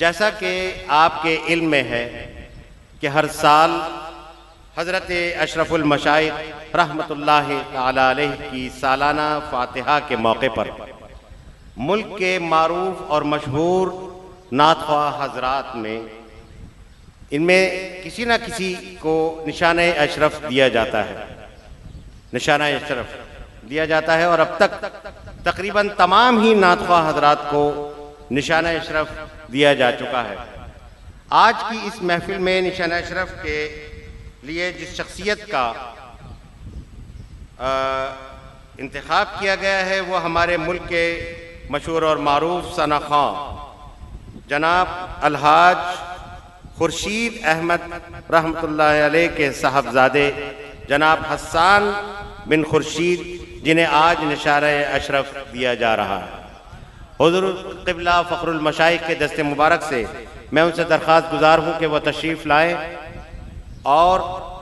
जैसा कि आपके इल्म में है कि हर साल हज़रत अशरफुल मशाइख रहमतुल्लाहि तआला अलैहि की सालाना फातिहा के मौके पर मुल्क के मारूफ और मशहूर नातख्वाह हजरात में इनमें किसी न किसी को निशान अशरफ दिया जाता है, निशाना अशरफ दिया जाता है। और अब तक तकरीबन तमाम ही नातख्वाह हजरात को निशाना अशरफ दिया जा चुका है। आज की इस महफिल में निशाना अशरफ के लिए जिस शख्सियत का इंतखाब किया गया है वो हमारे मुल्क के मशहूर और मारूफ सना खां जनाब अलहाज खुर्शीद अहमद रहमतुल्लाहि अलैह के साहबजादे जनाब हसन बिन खुर्शीद, जिन्हें आज निशाना अशरफ दिया जा रहा है। हुज़ूर क़िबला फ़ख्रुल मशाइख के दस्ते मुबारक से मैं उनसे दरख्वास्त गुजार हूँ कि वह तशरीफ़ लाएँ और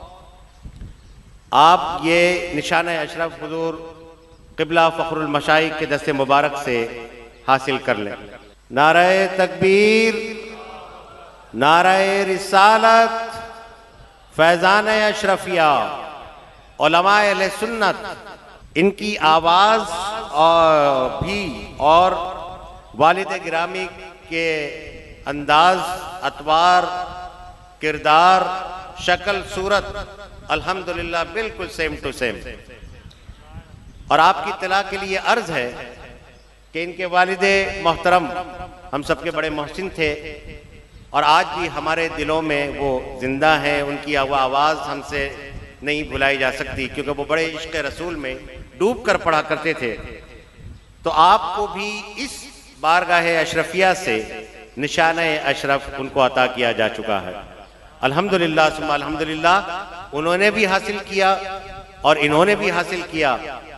आप ये निशाना अशरफ हुज़ूर क़िबला फ़ख्रुल मशाइख के दस्ते मुबारक से हासिल कर लें। नारे तकबीर, नारे रिसालत, फैज़ान अशरफिया, उलमाए अहले सुन्नत, इनकी आवाज़ और वालिद गिरामी के अंदाज, अतवार, किरदार, शक्ल, सूरत अल्हम्दुलिल्लाह बिल्कुल सेम टू सेम। और आपकी इत्तला के लिए अर्ज है कि इनके वालिदे मोहतरम हम सबके बड़े मोहसिन थे और आज भी हमारे दिलों में वो जिंदा हैं। उनकी वो आवाज़ हमसे नहीं भुलाई जा सकती क्योंकि वो बड़े इश्क़ रसूल में डूब कर पढ़ा करते थे। तो आपको भी इस बारगाह अशरफिया से निशाना अशरफ उनको अता किया जा चुका है। अल्हम्दुलिल्लाह सुम्मा अल्हम्दुलिल्लाह, उन्होंने भी हासिल किया और इन्होंने भी हासिल किया